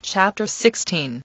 Chapter 16.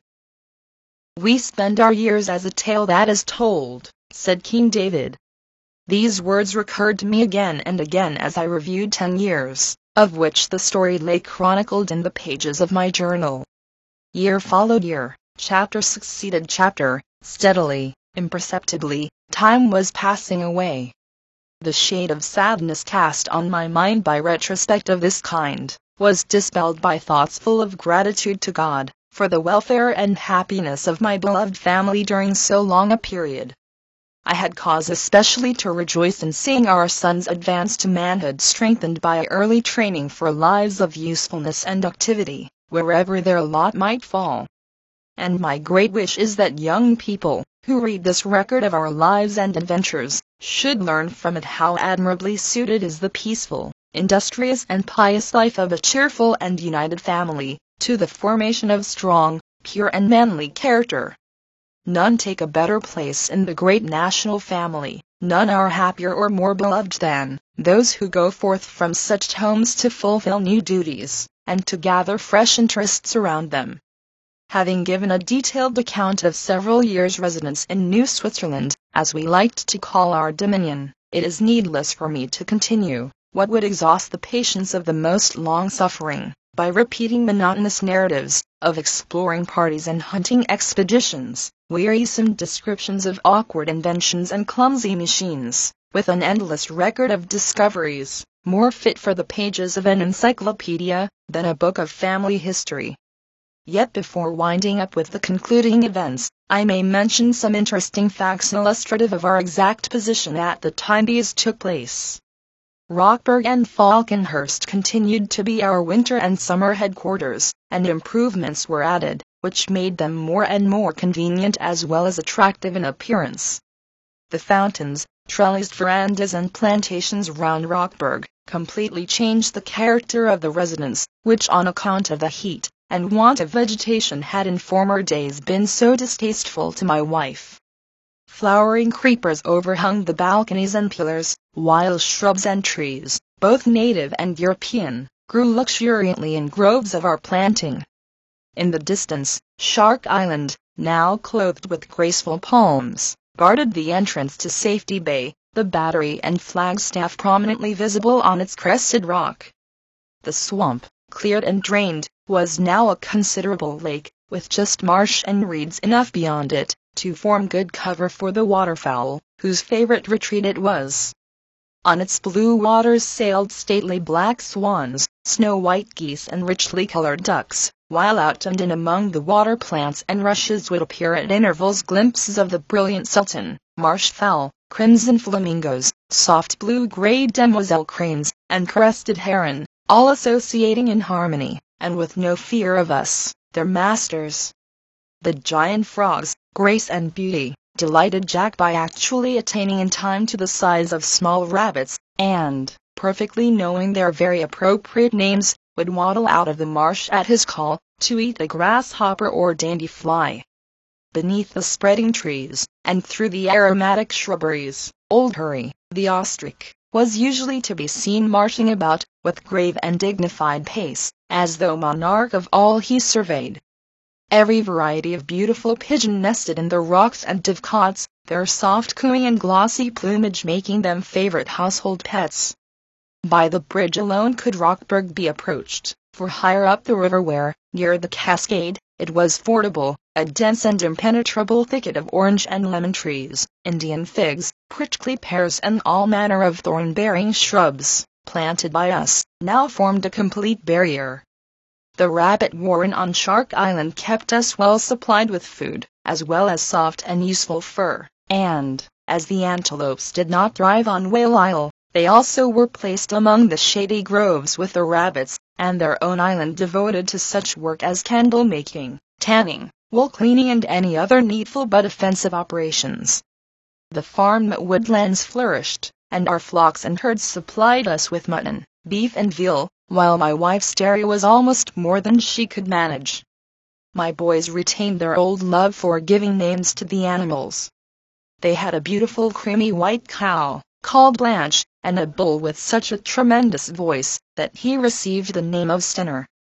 We spend our years as a tale that is told, said King David. These words recurred to me again and again as I reviewed 10 years, of which the story lay chronicled in the pages of my journal. Year followed year, chapter succeeded chapter, steadily, imperceptibly, time was passing away. The shade of sadness cast on my mind by retrospect of this kind was dispelled by thoughts full of gratitude to God for the welfare and happiness of my beloved family during so long a period. I had cause especially to rejoice in seeing our sons advance to manhood, strengthened by early training for lives of usefulness and activity, wherever their lot might fall. And my great wish is that young people, who read this record of our lives and adventures, should learn from it how admirably suited is the peaceful, industrious and pious life of a cheerful and united family, to the formation of strong, pure and manly character. None take a better place in the great national family, none are happier or more beloved than those who go forth from such homes to fulfill new duties, and to gather fresh interests around them. Having given a detailed account of several years' residence in New Switzerland, as we liked to call our dominion, it is needless for me to continue what would exhaust the patience of the most long-suffering, by repeating monotonous narratives of exploring parties and hunting expeditions, wearisome descriptions of awkward inventions and clumsy machines, with an endless record of discoveries, more fit for the pages of an encyclopedia than a book of family history. Yet before winding up with the concluding events, I may mention some interesting facts illustrative of our exact position at the time these took place. Rockburg and Falconhurst continued to be our winter and summer headquarters, and improvements were added, which made them more and more convenient as well as attractive in appearance. The fountains, trellised verandas and plantations round Rockburg completely changed the character of the residence, which on account of the heat and want of vegetation had in former days been so distasteful to my wife. Flowering creepers overhung the balconies and pillars, while shrubs and trees, both native and European, grew luxuriantly in groves of our planting. In the distance, Shark Island, now clothed with graceful palms, guarded the entrance to Safety Bay, the battery and flagstaff prominently visible on its crested rock. The swamp, cleared and drained, was now a considerable lake, with just marsh and reeds enough beyond it to form good cover for the waterfowl, whose favorite retreat it was. On its blue waters sailed stately black swans, snow-white geese and richly colored ducks, while out and in among the water plants and rushes would appear at intervals glimpses of the brilliant sultan, marsh fowl, crimson flamingos, soft blue-gray demoiselle cranes, and crested heron, all associating in harmony, and with no fear of us, their masters. The giant frogs, Grace and Beauty, delighted Jack by actually attaining in time to the size of small rabbits, and, perfectly knowing their very appropriate names, would waddle out of the marsh at his call, to eat a grasshopper or dainty fly. Beneath the spreading trees, and through the aromatic shrubberies, Old Hurry, the ostrich, was usually to be seen marching about, with grave and dignified pace, as though monarch of all he surveyed. Every variety of beautiful pigeon nested in the rocks and dovecots, their soft cooing and glossy plumage making them favorite household pets. By the bridge alone could Rockburg be approached, for higher up the river where, near the cascade, it was fordable, a dense and impenetrable thicket of orange and lemon trees, Indian figs, prickly pears and all manner of thorn-bearing shrubs, planted by us, now formed a complete barrier. The rabbit warren on Shark Island kept us well supplied with food, as well as soft and useful fur, and, as the antelopes did not thrive on Whale Isle, they also were placed among the shady groves with the rabbits, and their own island devoted to such work as candle-making, tanning, wool-cleaning and any other needful but offensive operations. The farm woodlands flourished, and our flocks and herds supplied us with mutton, beef and veal, while my wife's dairy was almost more than she could manage. My boys retained their old love for giving names to the animals. They had a beautiful creamy white cow, called Blanche, and a bull with such a tremendous voice, that he received the name of Stenner.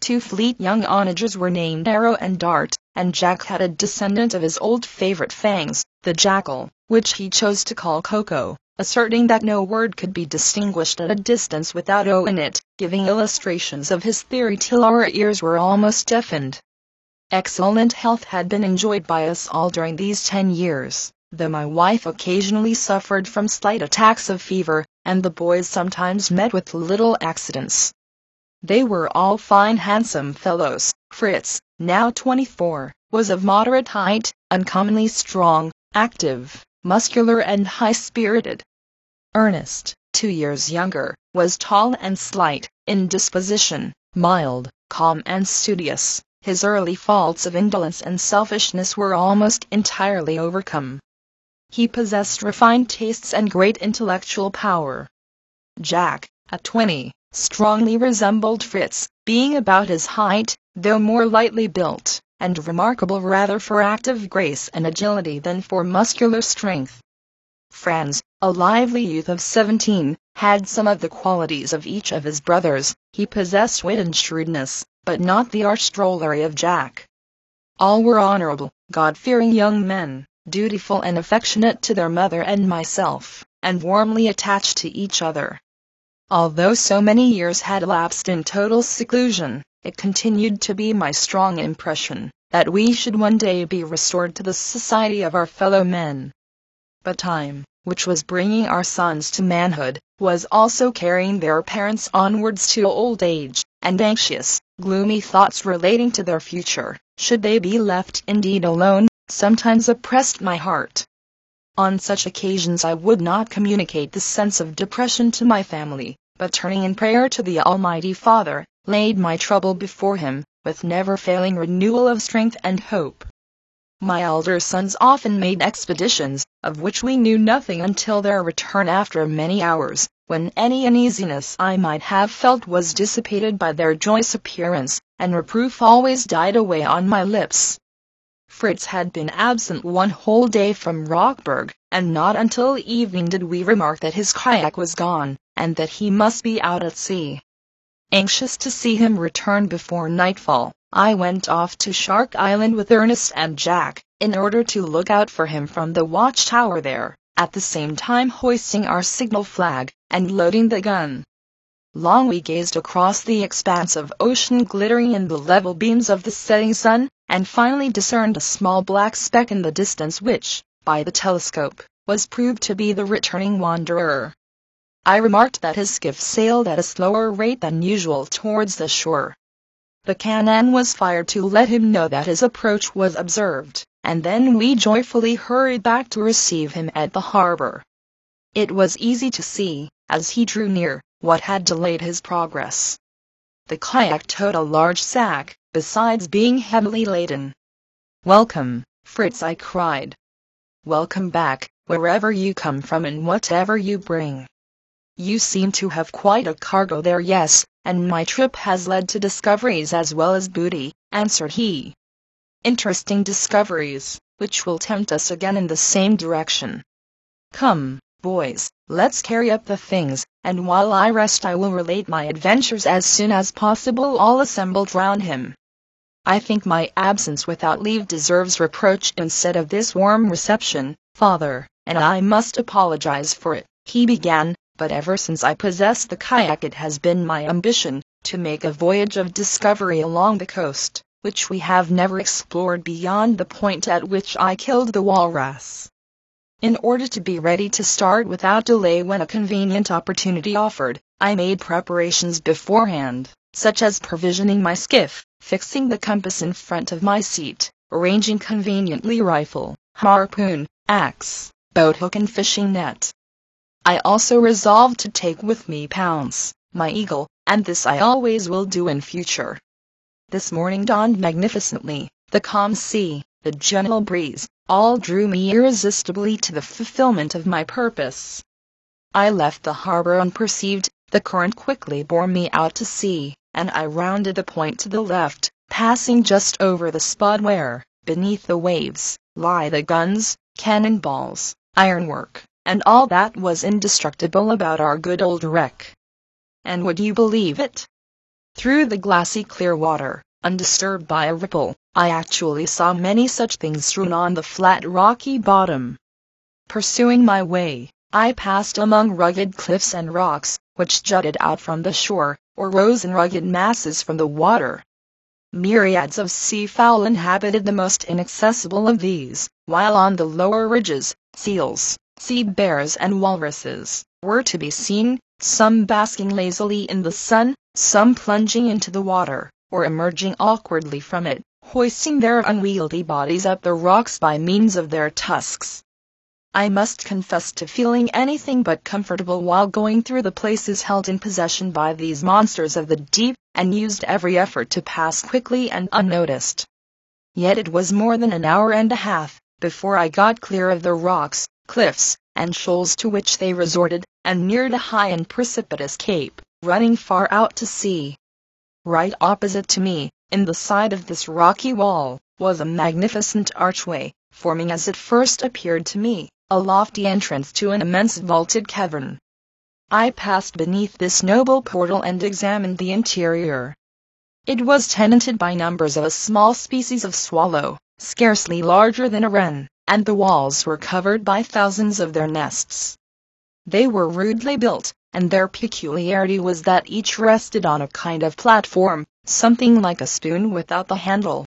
2 fleet young onagers were named Arrow and Dart, and Jack had a descendant of his old favorite Fangs, the jackal, which he chose to call Coco, asserting that no word could be distinguished at a distance without O in it, giving illustrations of his theory till our ears were almost deafened. Excellent health had been enjoyed by us all during these 10 years, though my wife occasionally suffered from slight attacks of fever, and the boys sometimes met with little accidents. They were all fine handsome fellows. Fritz, now 24, was of moderate height, uncommonly strong, active, muscular and high-spirited. Ernest, 2 years younger, was tall and slight, in disposition, mild, calm and studious. His early faults of indolence and selfishness were almost entirely overcome. He possessed refined tastes and great intellectual power. Jack, at 20, strongly resembled Fritz, being about his height, though more lightly built, and remarkable rather for active grace and agility than for muscular strength. Franz, a lively youth of 17, had some of the qualities of each of his brothers. He possessed wit and shrewdness, but not the arch drollery of Jack. All were honorable, God-fearing young men, dutiful and affectionate to their mother and myself, and warmly attached to each other. Although so many years had elapsed in total seclusion, it continued to be my strong impression that we should one day be restored to the society of our fellow men. But time, which was bringing our sons to manhood, was also carrying their parents onwards to old age, and anxious, gloomy thoughts relating to their future, should they be left indeed alone, sometimes oppressed my heart. On such occasions I would not communicate the sense of depression to my family, but turning in prayer to the Almighty Father, laid my trouble before Him, with never-failing renewal of strength and hope. My elder sons often made expeditions, of which we knew nothing until their return after many hours, when any uneasiness I might have felt was dissipated by their joyous appearance, and reproof always died away on my lips. Fritz had been absent 1 whole day from Rockburg, and not until evening did we remark that his kayak was gone, and that he must be out at sea. Anxious to see him return before nightfall, I went off to Shark Island with Ernest and Jack, in order to look out for him from the watchtower there, at the same time hoisting our signal flag, and loading the gun. Long we gazed across the expanse of ocean glittering in the level beams of the setting sun, and finally discerned a small black speck in the distance which, by the telescope, was proved to be the returning wanderer. I remarked that his skiff sailed at a slower rate than usual towards the shore. The cannon was fired to let him know that his approach was observed, and then we joyfully hurried back to receive him at the harbor. It was easy to see, as he drew near, what had delayed his progress. The kayak towed a large sack, besides being heavily laden. "Welcome, Fritz," I cried. "Welcome back, wherever you come from and whatever you bring. You seem to have quite a cargo there." "Yes, and my trip has led to discoveries as well as booty," answered he. "Interesting discoveries, which will tempt us again in the same direction. Come, boys, let's carry up the things, and while I rest I will relate my adventures as soon as possible." All assembled round him. "I think my absence without leave deserves reproach instead of this warm reception, father, and I must apologize for it," he began. "But ever since I possessed the kayak it has been my ambition to make a voyage of discovery along the coast, which we have never explored beyond the point at which I killed the walrus. In order to be ready to start without delay when a convenient opportunity offered, I made preparations beforehand, such as provisioning my skiff, fixing the compass in front of my seat, arranging conveniently rifle, harpoon, axe, boathook and fishing net. I also resolved to take with me Pounce, my eagle, and this I always will do in future. This morning dawned magnificently, the calm sea, the gentle breeze, all drew me irresistibly to the fulfillment of my purpose. I left the harbor unperceived, the current quickly bore me out to sea, and I rounded the point to the left, passing just over the spot where, beneath the waves, lie the guns, cannon balls, ironwork, and all that was indestructible about our good old wreck. And would you believe it? Through the glassy clear water, undisturbed by a ripple, I actually saw many such things strewn on the flat rocky bottom. Pursuing my way, I passed among rugged cliffs and rocks, which jutted out from the shore, or rose in rugged masses from the water. Myriads of seafowl inhabited the most inaccessible of these, while on the lower ridges, seals, sea bears and walruses were to be seen, some basking lazily in the sun, some plunging into the water, or emerging awkwardly from it, hoisting their unwieldy bodies up the rocks by means of their tusks. I must confess to feeling anything but comfortable while going through the places held in possession by these monsters of the deep, and used every effort to pass quickly and unnoticed. Yet it was more than an hour and a half before I got clear of the rocks, cliffs, and shoals to which they resorted, and neared a high and precipitous cape, running far out to sea. Right opposite to me, in the side of this rocky wall, was a magnificent archway, forming as it first appeared to me, a lofty entrance to an immense vaulted cavern. I passed beneath this noble portal and examined the interior. It was tenanted by numbers of a small species of swallow, scarcely larger than a wren, and the walls were covered by thousands of their nests. They were rudely built, and their peculiarity was that each rested on a kind of platform, something like a spoon without the handle.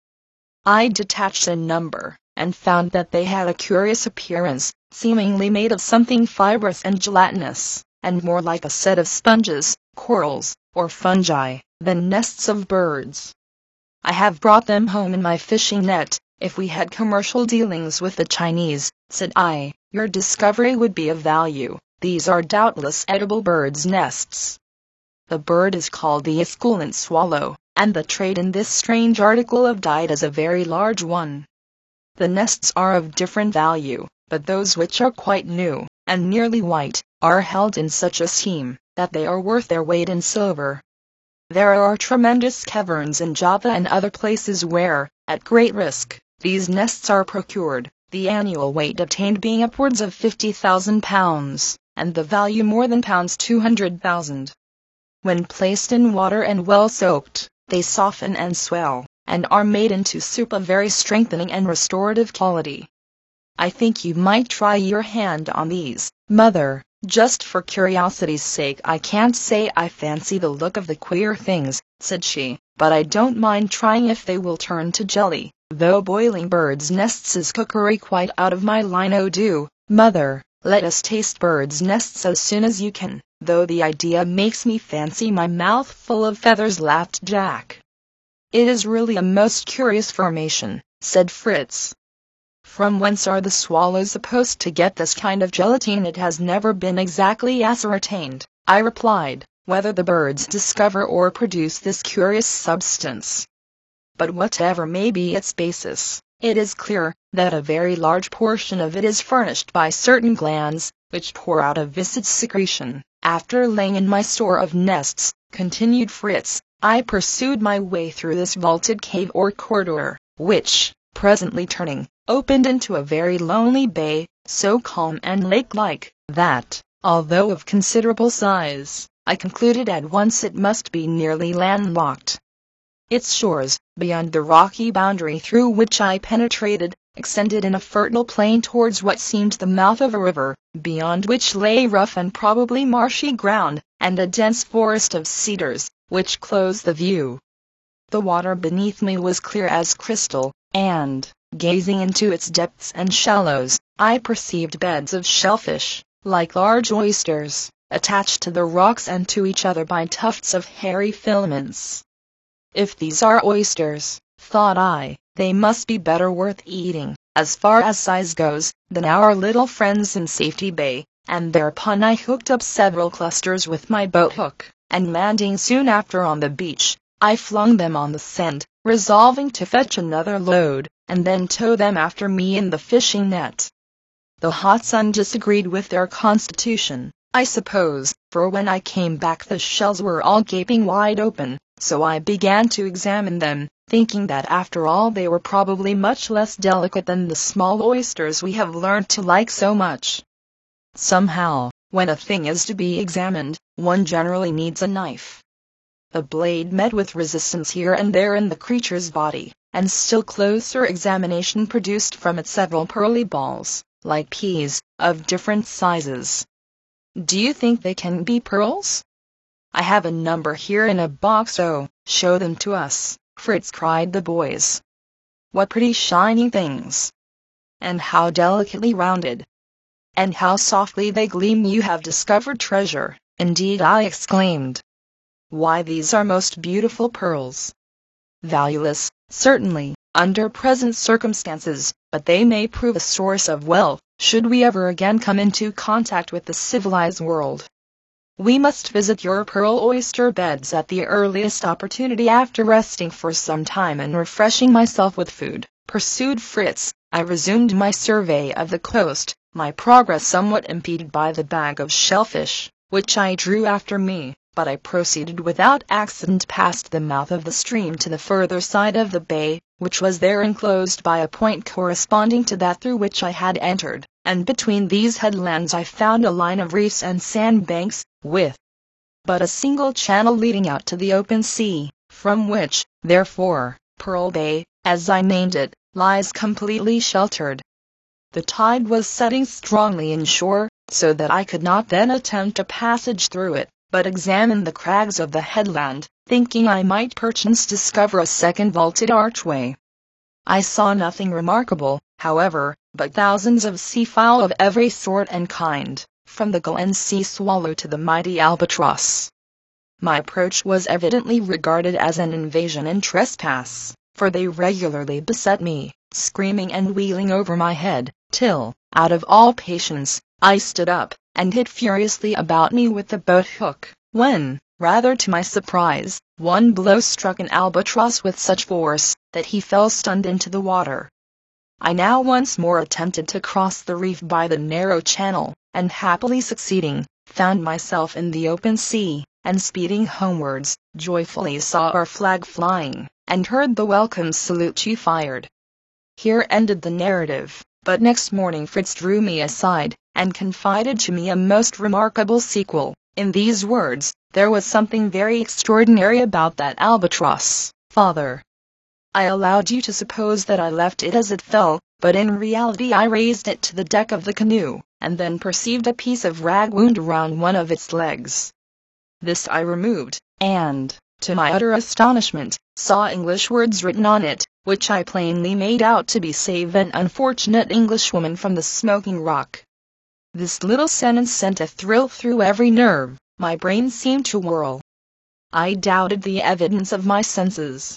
I detached a number, and found that they had a curious appearance, seemingly made of something fibrous and gelatinous, and more like a set of sponges, corals, or fungi, than nests of birds. I have brought them home in my fishing net. If we had commercial dealings with the Chinese, said I, your discovery would be of value. These are doubtless edible birds' nests. The bird is called the esculent swallow, and the trade in this strange article of diet is a very large one. The nests are of different value, but those which are quite new, and nearly white, are held in such esteem, that they are worth their weight in silver. There are tremendous caverns in Java and other places where, at great risk, these nests are procured, the annual weight obtained being upwards of 50,000 pounds, and the value more than £200,000. When placed in water and well soaked, they soften and swell, and are made into soup of very strengthening and restorative quality. I think you might try your hand on these, mother. Just for curiosity's sake. I can't say I fancy the look of the queer things, said she, but I don't mind trying if they will turn to jelly, though boiling birds' nests is cookery quite out of my line. Oh do, mother, let us taste birds' nests as soon as you can, though the idea makes me fancy my mouth full of feathers, laughed Jack. It is really a most curious formation, said Fritz. From whence are the swallows supposed to get this kind of gelatine? It has never been exactly ascertained, I replied, whether the birds discover or produce this curious substance. But whatever may be its basis, it is clear that a very large portion of it is furnished by certain glands, which pour out a viscid secretion. After laying in my store of nests, continued Fritz, I pursued my way through this vaulted cave or corridor, which, presently turning, opened into a very lonely bay, so calm and lake-like, that, although of considerable size, I concluded at once it must be nearly landlocked. Its shores, beyond the rocky boundary through which I penetrated, extended in a fertile plain towards what seemed the mouth of a river, beyond which lay rough and probably marshy ground, and a dense forest of cedars, which closed the view. The water beneath me was clear as crystal, and, gazing into its depths and shallows, I perceived beds of shellfish, like large oysters, attached to the rocks and to each other by tufts of hairy filaments. If these are oysters, thought I, they must be better worth eating, as far as size goes, than our little friends in Safety Bay, and thereupon I hooked up several clusters with my boat hook, and landing soon after on the beach, I flung them on the sand, resolving to fetch another load, and then tow them after me in the fishing net. The hot sun disagreed with their constitution, I suppose, for when I came back the shells were all gaping wide open, so I began to examine them, thinking that after all they were probably much less delicate than the small oysters we have learned to like so much. Somehow, when a thing is to be examined, one generally needs a knife. The blade met with resistance here and there in the creature's body, and still closer examination produced from it several pearly balls, like peas, of different sizes. Do you think they can be pearls? I have a number here in a box. Oh, show them to us, Fritz, cried the boys. What pretty shining things! And how delicately rounded! And how softly they gleam! You have discovered treasure, indeed, I exclaimed. Why, these are most beautiful pearls. Valueless, certainly, under present circumstances, but they may prove a source of wealth, should we ever again come into contact with the civilized world. We must visit your pearl oyster beds at the earliest opportunity after resting for some time and refreshing myself with food, pursued Fritz. I resumed my survey of the coast, my progress somewhat impeded by the bag of shellfish, which I drew after me, but I proceeded without accident past the mouth of the stream to the further side of the bay, which was there enclosed by a point corresponding to that through which I had entered, and between these headlands I found a line of reefs and sandbanks, with but a single channel leading out to the open sea, from which, therefore, Pearl Bay, as I named it, lies completely sheltered. The tide was setting strongly inshore, so that I could not then attempt a passage through it, but examined the crags of the headland, thinking I might perchance discover a second vaulted archway. I saw nothing remarkable, however, but thousands of seafowl of every sort and kind, from the gull and sea swallow to the mighty albatross. My approach was evidently regarded as an invasion and trespass, for they regularly beset me, screaming and wheeling over my head, till, out of all patience, I stood up, and hit furiously about me with the boat hook, when, rather to my surprise, one blow struck an albatross with such force, that he fell stunned into the water. I now once more attempted to cross the reef by the narrow channel, and happily succeeding, found myself in the open sea, and speeding homewards, joyfully saw our flag flying, and heard the welcome salute you fired. Here ended the narrative, but next morning Fritz drew me aside, and confided to me a most remarkable sequel, in these words: there was something very extraordinary about that albatross, father. I allowed you to suppose that I left it as it fell, but in reality I raised it to the deck of the canoe, and then perceived a piece of rag wound around one of its legs. This I removed, and, to my utter astonishment, saw English words written on it, which I plainly made out to be "Save an unfortunate Englishwoman from the smoking rock." This little sentence sent a thrill through every nerve, my brain seemed to whirl. I doubted the evidence of my senses.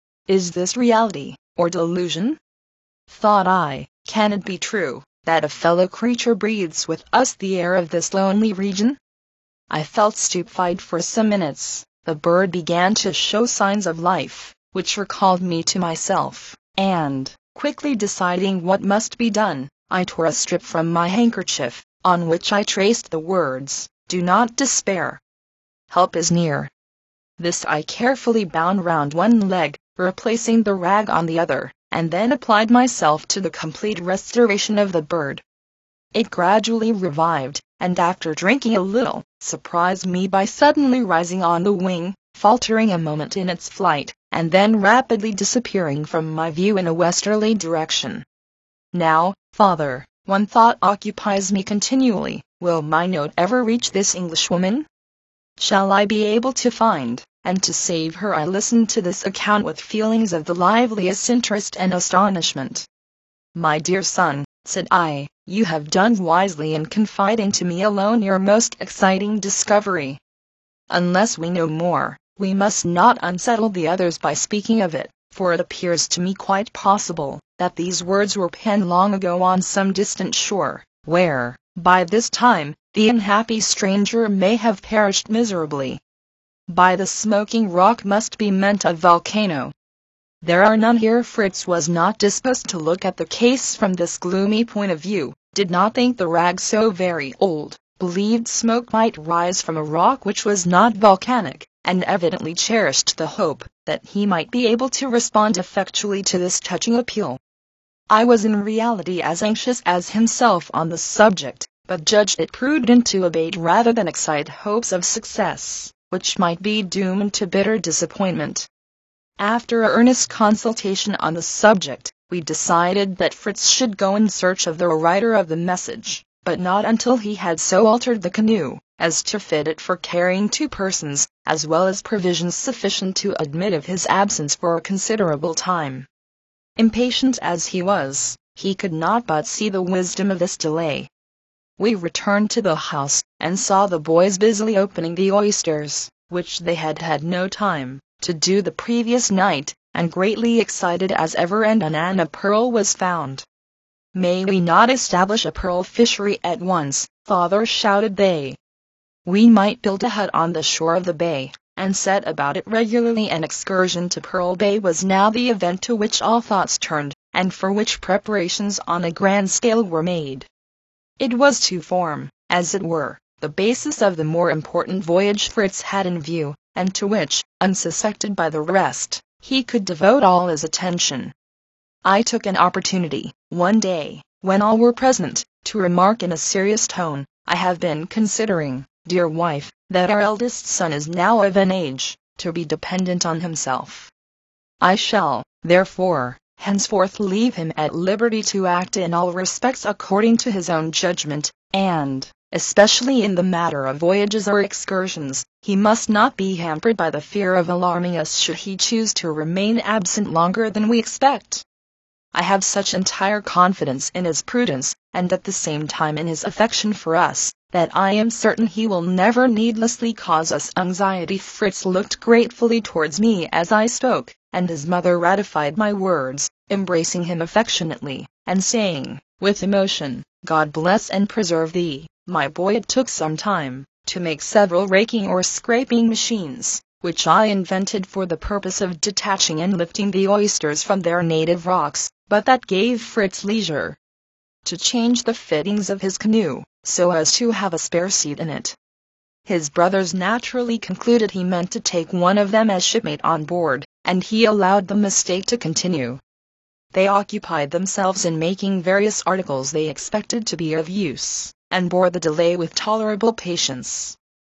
Is this reality, or delusion? Thought I, can it be true, that a fellow creature breathes with us the air of this lonely region? I felt stupefied for some minutes. The bird began to show signs of life, which recalled me to myself, and, quickly deciding what must be done, I tore a strip from my handkerchief, on which I traced the words, "Do not despair. Help is near." This I carefully bound round one leg, replacing the rag on the other, and then applied myself to the complete restoration of the bird. It gradually revived, and after drinking a little, surprised me by suddenly rising on the wing, faltering a moment in its flight, and then rapidly disappearing from my view in a westerly direction. Now, father, one thought occupies me continually: will my note ever reach this Englishwoman? Shall I be able to find and to save her? I listened to this account with feelings of the liveliest interest and astonishment. My dear son, said I, you have done wisely in confiding to me alone your most exciting discovery. Unless we know more, we must not unsettle the others by speaking of it, for it appears to me quite possible that these words were penned long ago on some distant shore, where, by this time, the unhappy stranger may have perished miserably. By the smoking rock must be meant a volcano. There are none here. Fritz was not disposed to look at the case from this gloomy point of view, did not think the rag so very old, believed smoke might rise from a rock which was not volcanic, and evidently cherished the hope that he might be able to respond effectually to this touching appeal. I was in reality as anxious as himself on the subject, but judged it prudent to abate rather than excite hopes of success. which might be doomed to bitter disappointment. After earnest consultation on the subject, we decided that Fritz should go in search of the writer of the message, but not until he had so altered the canoe as to fit it for carrying 2 persons, as well as provisions sufficient to admit of his absence for a considerable time. Impatient as he was, he could not but see the wisdom of this delay. We returned to the house, and saw the boys busily opening the oysters, which they had had no time to do the previous night, and greatly excited as ever and anon a pearl was found. "May we not establish a pearl fishery at once, father?" shouted they. We might build a hut on the shore of the bay, and set about it regularly. An excursion to Pearl Bay was now the event to which all thoughts turned, and for which preparations on a grand scale were made. It was to form, as it were, the basis of the more important voyage Fritz had in view, and to which, unsuspected by the rest, he could devote all his attention. I took an opportunity, one day, when all were present, to remark in a serious tone, "I have been considering, dear wife, that our eldest son is now of an age to be dependent on himself. I shall, therefore, henceforth leave him at liberty to act in all respects according to his own judgment, and, especially in the matter of voyages or excursions, he must not be hampered by the fear of alarming us should he choose to remain absent longer than we expect. I have such entire confidence in his prudence, and at the same time in his affection for us, that I am certain he will never needlessly cause us anxiety." Fritz looked gratefully towards me as I spoke, and his mother ratified my words, embracing him affectionately, and saying, with emotion, "God bless and preserve thee, my boy." It took some time to make several raking or scraping machines, which I invented for the purpose of detaching and lifting the oysters from their native rocks, but that gave Fritz leisure to change the fittings of his canoe, so as to have a spare seat in it. His brothers naturally concluded he meant to take one of them as shipmate on board, and he allowed the mistake to continue. They occupied themselves in making various articles they expected to be of use, and bore the delay with tolerable patience.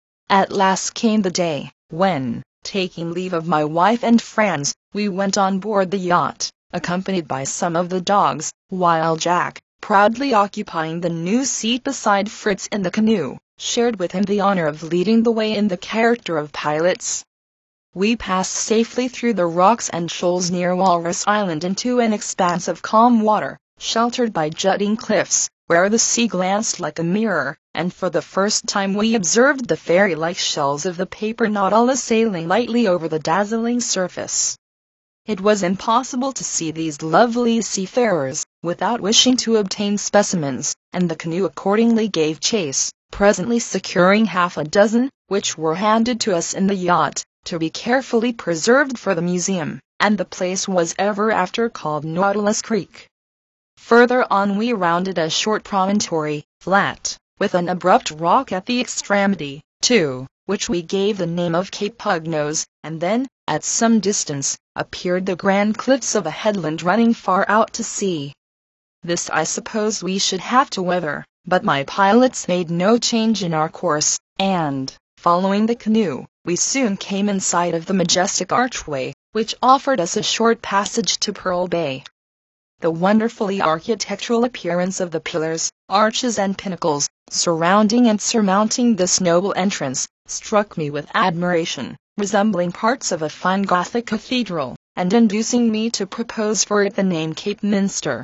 At last came the day when, taking leave of my wife and friends, we went on board the yacht, accompanied by some of the dogs, while Jack, proudly occupying the new seat beside Fritz in the canoe, shared with him the honor of leading the way in the character of pilots. We passed safely through the rocks and shoals near Walrus Island into an expanse of calm water, sheltered by jutting cliffs, where the sea glanced like a mirror, and for the first time we observed the fairy-like shells of the paper nautilus sailing lightly over the dazzling surface. It was impossible to see these lovely seafarers, without wishing to obtain specimens, and the canoe accordingly gave chase, presently securing half a dozen, which were handed to us in the yacht, to be carefully preserved for the museum, and the place was ever after called Nautilus Creek. Further on we rounded a short promontory, flat, with an abrupt rock at the extremity, to which we gave the name of Cape Pugnose, and then, at some distance, appeared the grand cliffs of a headland running far out to sea. This I suppose we should have to weather, but my pilots made no change in our course, and, following the canoe, we soon came in sight of the majestic archway, which offered us a short passage to Pearl Bay. The wonderfully architectural appearance of the pillars, arches and pinnacles, surrounding and surmounting this noble entrance, struck me with admiration, resembling parts of a fine Gothic cathedral, and inducing me to propose for it the name Cape Minster.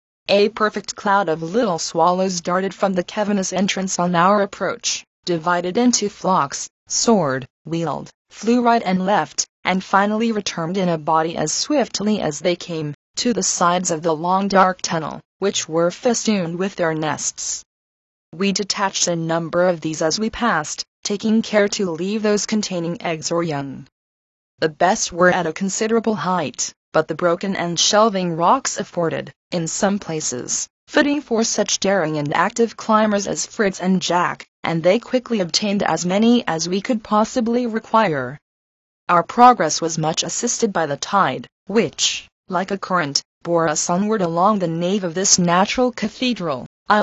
A perfect cloud of little swallows darted from the cavernous entrance on our approach, divided into flocks, soared, wheeled, flew right and left, and finally returned in a body as swiftly as they came, to the sides of the long dark tunnel, which were festooned with their nests. We detached a number of these as we passed, taking care to leave those containing eggs or young. The best were at a considerable height, but the broken and shelving rocks afforded, in some places, footing for such daring and active climbers as Fritz and Jack, and they quickly obtained as many as we could possibly require. Our progress was much assisted by the tide, which, like a current, bore us onward along the nave of this natural cathedral. Isles,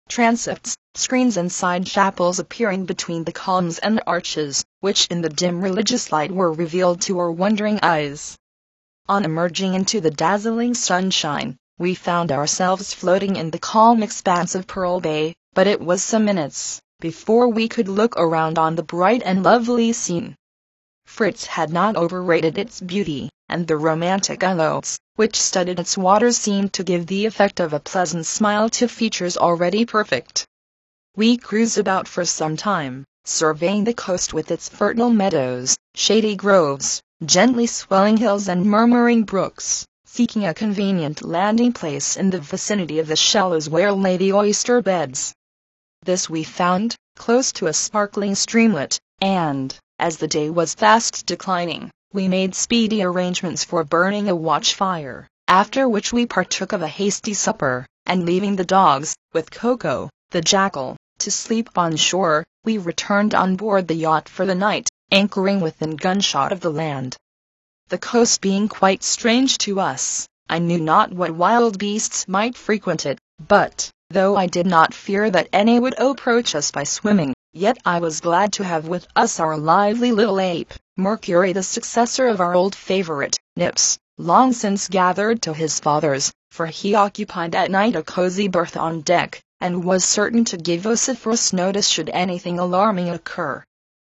transepts, screens and side chapels appearing between the columns and arches, which in the dim religious light were revealed to our wondering eyes. On emerging into the dazzling sunshine, we found ourselves floating in the calm expanse of Pearl Bay, but it was some minutes before we could look around on the bright and lovely scene. Fritz had not overrated its beauty, and the romantic islots, which studded its waters, seemed to give the effect of a pleasant smile to features already perfect. We cruised about for some time, surveying the coast with its fertile meadows, shady groves, gently swelling hills and murmuring brooks, seeking a convenient landing place in the vicinity of the shallows where lay the oyster beds. This we found, close to a sparkling streamlet, and, as the day was fast declining, we made speedy arrangements for burning a watch fire, after which we partook of a hasty supper, and leaving the dogs, with Koko, the jackal, to sleep on shore, we returned on board the yacht for the night, anchoring within gunshot of the land. The coast being quite strange to us, I knew not what wild beasts might frequent it, but, though I did not fear that any would approach us by swimming, yet I was glad to have with us our lively little ape, Mercury, the successor of our old favorite, Nips, long since gathered to his fathers, for he occupied at night a cozy berth on deck, and was certain to give vociferous notice should anything alarming occur.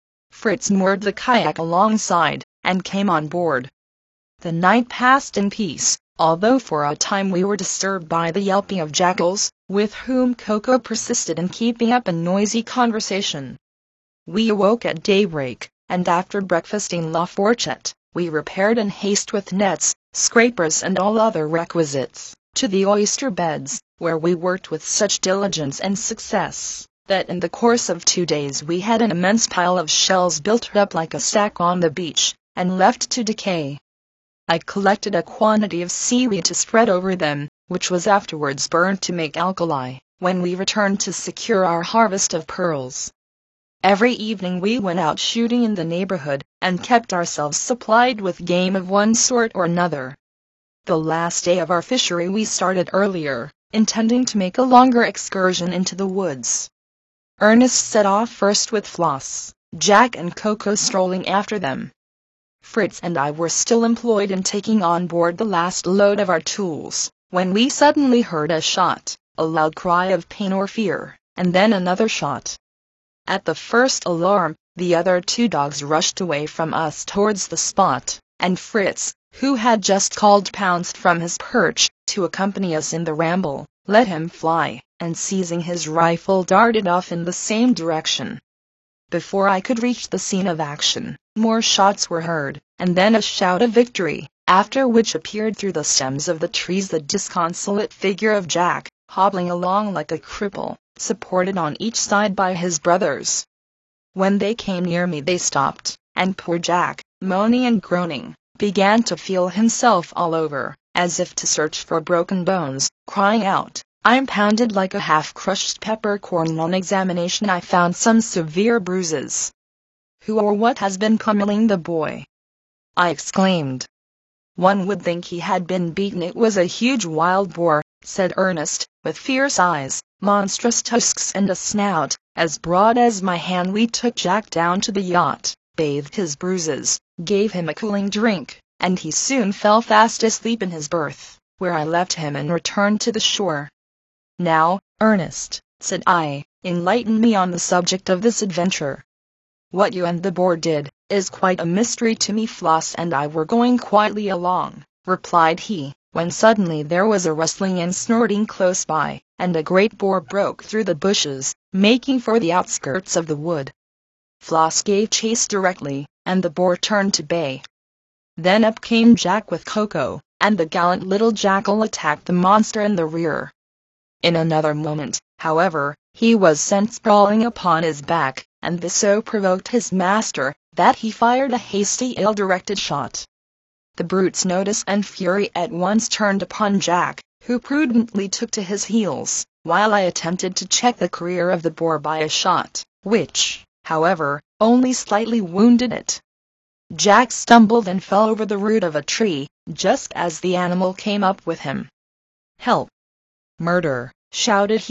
Fritz moored the kayak alongside, and came on board. The night passed in peace, although for a time we were disturbed by the yelping of jackals, with whom Koko persisted in keeping up a noisy conversation. We awoke at daybreak, and after breakfasting La Fourchette, we repaired in haste with nets, scrapers and all other requisites, to the oyster beds, where we worked with such diligence and success, that in the course of 2 days we had an immense pile of shells built up like a stack on the beach, and left to decay. I collected a quantity of seaweed to spread over them, which was afterwards burned to make alkali, when we returned to secure our harvest of pearls. Every evening we went out shooting in the neighborhood, and kept ourselves supplied with game of one sort or another. The last day of our fishery we started earlier, intending to make a longer excursion into the woods. Ernest set off first with Floss, Jack and Koko strolling after them. Fritz and I were still employed in taking on board the last load of our tools, when we suddenly heard a shot, a loud cry of pain or fear, and then another shot. At the first alarm, the other 2 dogs rushed away from us towards the spot, and Fritz, who had just called, pounced from his perch, to accompany us in the ramble, let him fly, and seizing his rifle darted off in the same direction. Before I could reach the scene of action, more shots were heard, and then a shout of victory, after which appeared through the stems of the trees the disconsolate figure of Jack, hobbling along like a cripple, supported on each side by his brothers. When they came near me they stopped, and poor Jack, moaning and groaning, began to feel himself all over, as if to search for broken bones, crying out, "I'm pounded like a half-crushed peppercorn. On examination I found some severe bruises." "Who or what has been pummeling the boy?" I exclaimed. "One would think he had been beaten." "It was a huge wild boar," said Ernest, "with fierce eyes, monstrous tusks and a snout as broad as my hand. We took Jack down to the yacht, bathed his bruises, gave him a cooling drink, and he soon fell fast asleep in his berth, where I left him and returned to the shore." "Now, Ernest," said I, "enlighten me on the subject of this adventure." "What you and the boar did, is quite a mystery to me." "Floss and I were going quietly along," replied he, "when suddenly there was a rustling and snorting close by, and a great boar broke through the bushes, making for the outskirts of the wood. Floss gave chase directly, and the boar turned to bay. Then up came Jack with Koko, and the gallant little jackal attacked the monster in the rear. In another moment, however, he was sent sprawling upon his back, and this so provoked his master, that he fired a hasty ill-directed shot. The brute's notice and fury at once turned upon Jack, who prudently took to his heels, while I attempted to check the career of the boar by a shot, which, however, only slightly wounded it. Jack stumbled and fell over the root of a tree, just as the animal came up with him. "Help! Murder!" shouted he,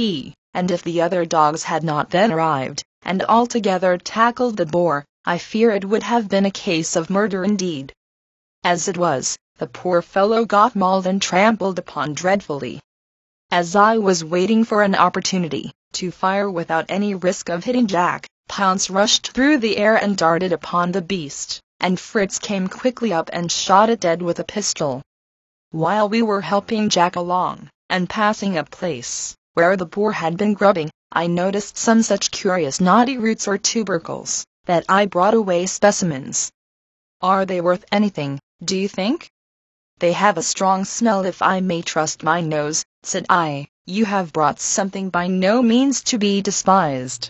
and if the other dogs had not then arrived, and altogether tackled the boar, I fear it would have been a case of murder indeed. As it was, the poor fellow got mauled and trampled upon dreadfully. As I was waiting for an opportunity to fire without any risk of hitting Jack, Pounce rushed through the air and darted upon the beast, and Fritz came quickly up and shot it dead with a pistol. While we were helping Jack along, and passing a place where the boar had been grubbing, I noticed some such curious knotty roots or tubercles, that I brought away specimens. Are they worth anything, do you think? They have a strong smell if I may trust my nose, said I. You have brought something by no means to be despised.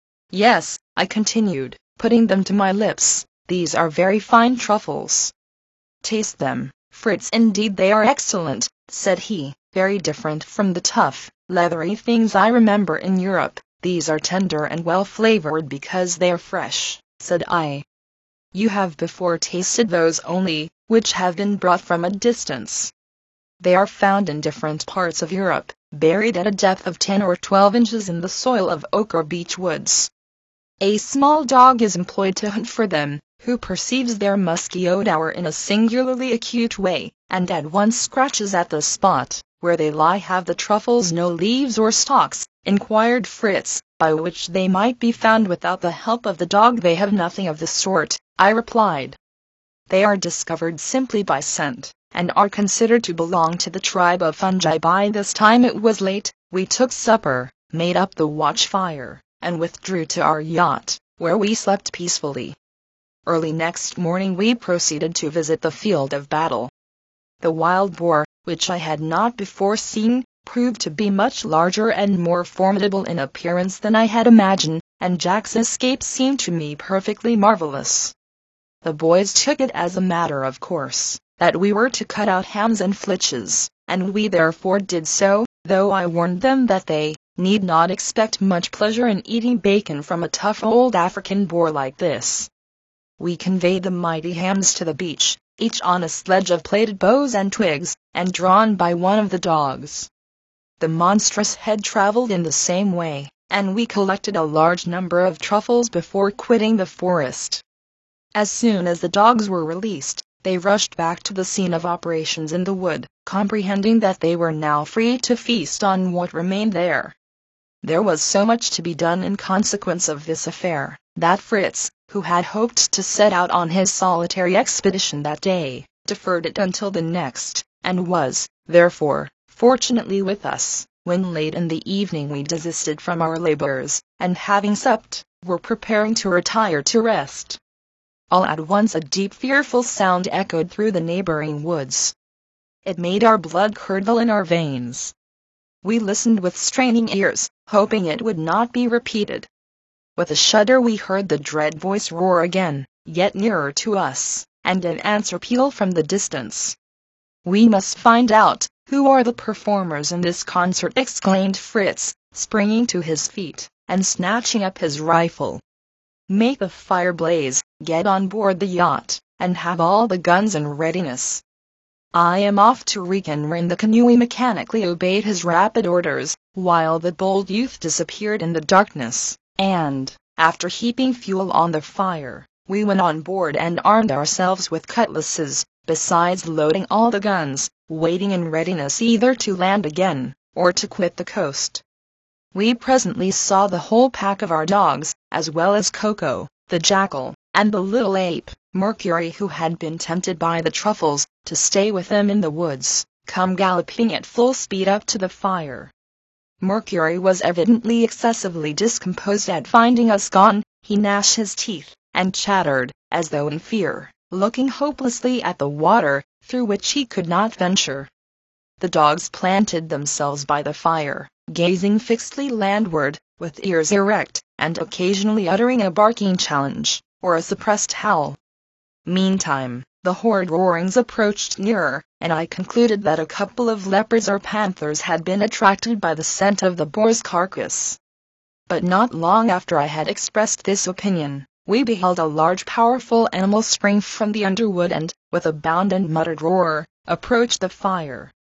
Yes, I continued, putting them to my lips, these are very fine truffles. Taste them, Fritz. Indeed they are excellent, said he, very different from the tough, leathery things I remember in Europe. These are tender and well flavored because they are fresh, said I. You have before tasted those only, which have been brought from a distance. They are found in different parts of Europe, buried at a depth of 10 or 12 inches in the soil of oak or beech woods. A small dog is employed to hunt for them, who perceives their musky odor in a singularly acute way, and at once scratches at the spot where they lie. Have the truffles no leaves or stalks? Inquired Fritz. By which they might be found without the help of the dog. They have nothing of the sort, I replied. They are discovered simply by scent, and are considered to belong to the tribe of fungi. By this time it was late. We took supper, made up the watch fire, and withdrew to our yacht, where we slept peacefully. Early next morning we proceeded to visit the field of battle. The wild boar, which I had not before seen, proved to be much larger and more formidable in appearance than I had imagined, and Jack's escape seemed to me perfectly marvelous. The boys took it as a matter of course that we were to cut out hams and flitches, and we therefore did so, though I warned them that they need not expect much pleasure in eating bacon from a tough old African boar like this. We conveyed the mighty hams to the beach, each on a sledge of plaited boughs and twigs, and drawn by one of the dogs. The monstrous head traveled in the same way, and we collected a large number of truffles before quitting the forest. As soon as the dogs were released, they rushed back to the scene of operations in the wood, comprehending that they were now free to feast on what remained there. There was so much to be done in consequence of this affair, that Fritz, who had hoped to set out on his solitary expedition that day, deferred it until the next, and was, therefore, fortunately with us, when late in the evening we desisted from our labors, and having supped, were preparing to retire to rest. All at once a deep fearful sound echoed through the neighboring woods. It made our blood curdle in our veins. We listened with straining ears, hoping it would not be repeated. With a shudder we heard the dread voice roar again, yet nearer to us, and an answer peal from the distance. We must find out who are the performers in this concert, exclaimed Fritz, springing to his feet, and snatching up his rifle. Make the fire blaze, get on board the yacht, and have all the guns in readiness. I am off to reconnoiter the canoe. We mechanically obeyed his rapid orders, while the bold youth disappeared in the darkness, and, after heaping fuel on the fire, we went on board and armed ourselves with cutlasses, besides loading all the guns, waiting in readiness either to land again, or to quit the coast. We presently saw the whole pack of our dogs, as well as Coco, the jackal, and the little ape, Mercury, who had been tempted by the truffles to stay with them in the woods, come galloping at full speed up to the fire. Mercury was evidently excessively discomposed at finding us gone. He gnashed his teeth, and chattered, as though in fear, looking hopelessly at the water, through which he could not venture. The dogs planted themselves by the fire, gazing fixedly landward, with ears erect, and occasionally uttering a barking challenge, or a suppressed howl. Meantime, the horrid roarings approached nearer, and I concluded that a couple of leopards or panthers had been attracted by the scent of the boar's carcass. But not long after I had expressed this opinion, we beheld a large powerful animal spring from the underwood and, with a bound and muttered roar, approach the fire.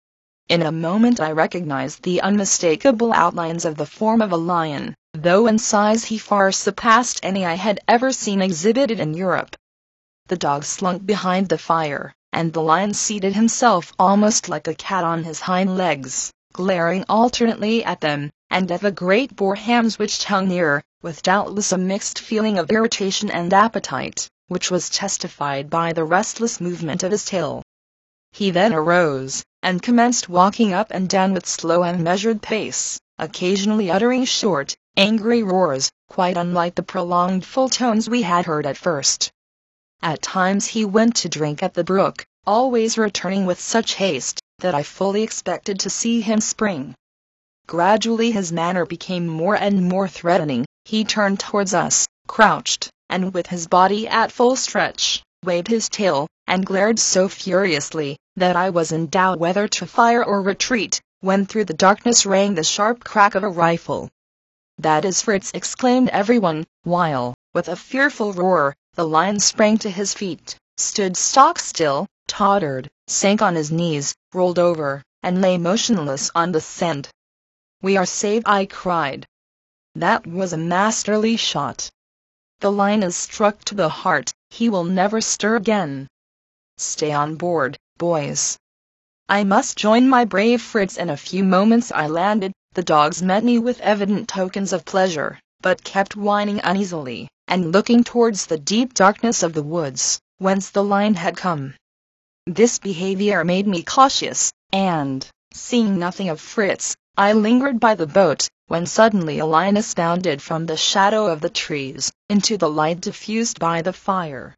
In a moment I recognized the unmistakable outlines of the form of a lion, though in size he far surpassed any I had ever seen exhibited in Europe. The dog slunk behind the fire, and the lion seated himself almost like a cat on his hind legs, glaring alternately at them, and at the great boar hams which hung near, with doubtless a mixed feeling of irritation and appetite, which was testified by the restless movement of his tail. He then arose, and commenced walking up and down with slow and measured pace, occasionally uttering short, angry roars, quite unlike the prolonged full tones we had heard at first. At times he went to drink at the brook, always returning with such haste, that I fully expected to see him spring. Gradually his manner became more and more threatening. He turned towards us, crouched, and with his body at full stretch, waved his tail, and glared so furiously, that I was in doubt whether to fire or retreat, when through the darkness rang the sharp crack of a rifle. "That is Fritz!" exclaimed everyone, while, with a fearful roar, the lion sprang to his feet, stood stock still, tottered, sank on his knees, rolled over, and lay motionless on the sand. "We are saved!" I cried. "That was a masterly shot. The lion is struck to the heart, he will never stir again. Stay on board, boys. I must join my brave Fritz." In a few moments I landed. The dogs met me with evident tokens of pleasure, but kept whining uneasily, and looking towards the deep darkness of the woods, whence the lion had come. This behavior made me cautious, and, seeing nothing of Fritz, I lingered by the boat, when suddenly a lioness bounded from the shadow of the trees, into the light diffused by the fire.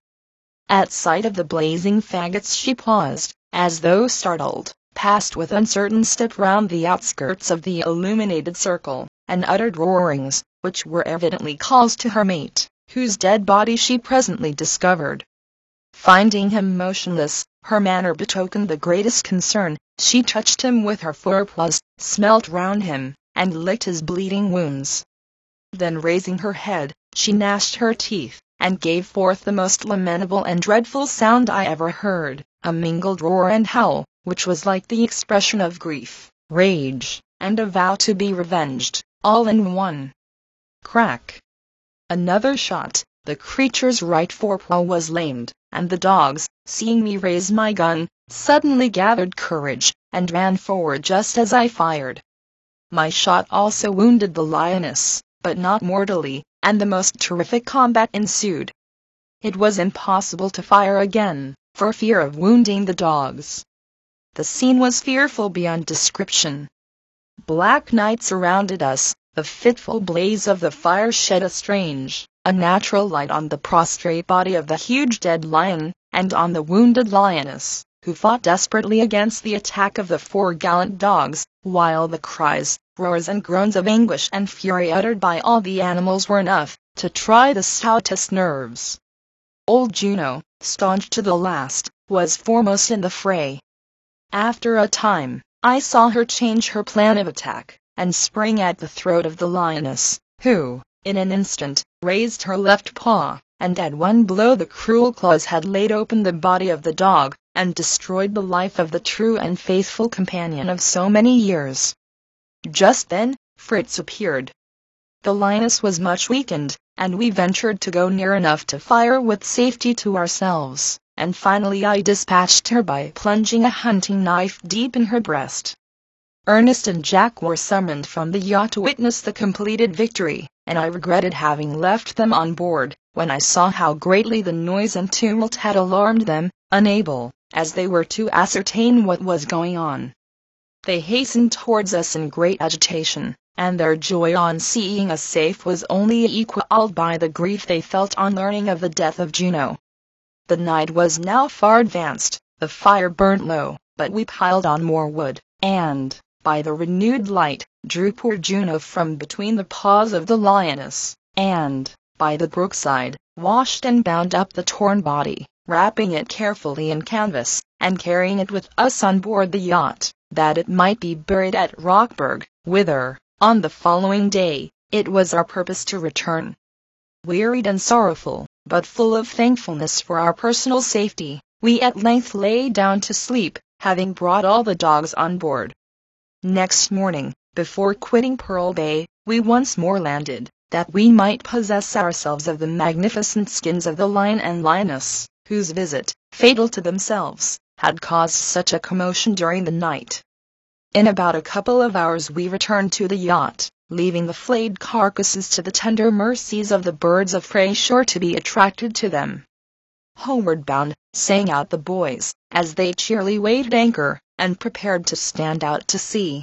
At sight of the blazing faggots she paused, as though startled, passed with uncertain step round the outskirts of the illuminated circle, and uttered roarings, which were evidently calls to her mate, whose dead body she presently discovered. Finding him motionless, her manner betokened the greatest concern. She touched him with her forepaws, smelt round him, and licked his bleeding wounds. Then raising her head, she gnashed her teeth, and gave forth the most lamentable and dreadful sound I ever heard, a mingled roar and howl, which was like the expression of grief, rage, and a vow to be revenged, all in one. Crack! Another shot. The creature's right forepaw was lamed, and the dogs, seeing me raise my gun, suddenly gathered courage, and ran forward just as I fired. My shot also wounded the lioness, but not mortally, and the most terrific combat ensued. It was impossible to fire again, for fear of wounding the dogs. The scene was fearful beyond description. Black night surrounded us. The fitful blaze of the fire shed a strange, unnatural light on the prostrate body of the huge dead lion, and on the wounded lioness, who fought desperately against the attack of the 4 gallant dogs, while the cries, roars and groans of anguish and fury uttered by all the animals were enough to try the stoutest nerves. Old Juno, staunch to the last, was foremost in the fray. After a time, I saw her change her plan of attack, and spring at the throat of the lioness, who, in an instant, raised her left paw, and at one blow the cruel claws had laid open the body of the dog, and destroyed the life of the true and faithful companion of so many years. Just then, Fritz appeared. The lioness was much weakened, and we ventured to go near enough to fire with safety to ourselves, and finally I dispatched her by plunging a hunting knife deep in her breast. Ernest and Jack were summoned from the yacht to witness the completed victory, and I regretted having left them on board, when I saw how greatly the noise and tumult had alarmed them, unable, as they were, to ascertain what was going on. They hastened towards us in great agitation, and their joy on seeing us safe was only equalled by the grief they felt on learning of the death of Juno. The night was now far advanced, the fire burnt low, but we piled on more wood, and, by the renewed light, drew poor Juno from between the paws of the lioness, and, by the brookside, washed and bound up the torn body, wrapping it carefully in canvas, and carrying it with us on board the yacht, that it might be buried at Rockburg, whither, on the following day, it was our purpose to return. Wearied and sorrowful, but full of thankfulness for our personal safety, we at length lay down to sleep, having brought all the dogs on board. Next morning, before quitting Pearl Bay, we once more landed, that we might possess ourselves of the magnificent skins of the lion and lioness, whose visit, fatal to themselves, had caused such a commotion during the night. In about a couple of hours we returned to the yacht, leaving the flayed carcasses to the tender mercies of the birds of prey sure to be attracted to them. "Homeward bound," sang out the boys, as they cheerily weighed anchor, and prepared to stand out to sea.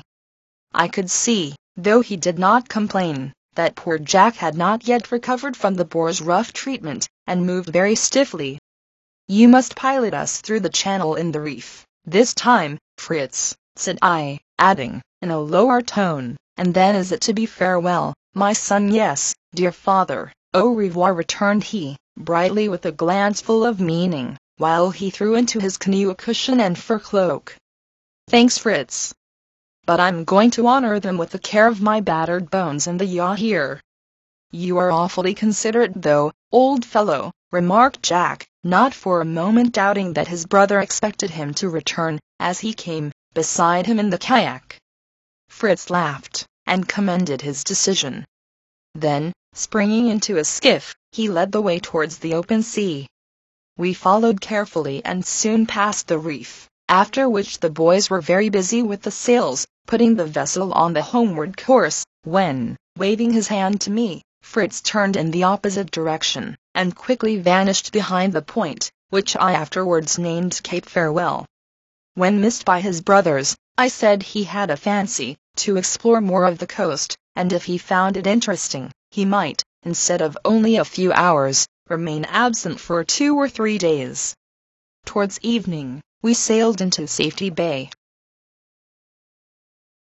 I could see, though he did not complain, that poor Jack had not yet recovered from the boar's rough treatment, and moved very stiffly. "You must pilot us through the channel in the reef, this time, Fritz," said I, adding, in a lower tone, "and then is it to be farewell, my son?" "Yes, dear father, au revoir," returned he, brightly, with a glance full of meaning, while he threw into his canoe a cushion and fur cloak. "Thanks, Fritz. But I'm going to honor them with the care of my battered bones and the yacht here." "You are awfully considerate though, old fellow," remarked Jack, not for a moment doubting that his brother expected him to return, as he came beside him in the kayak. Fritz laughed, and commended his decision. Then, springing into a skiff, he led the way towards the open sea. We followed carefully and soon passed the reef, after which the boys were very busy with the sails, putting the vessel on the homeward course, when, waving his hand to me, Fritz turned in the opposite direction, and quickly vanished behind the point, which I afterwards named Cape Farewell. When missed by his brothers, I said he had a fancy to explore more of the coast, and if he found it interesting, he might, instead of only a few hours, remain absent for 2 or 3 days. Towards evening, we sailed into Safety Bay,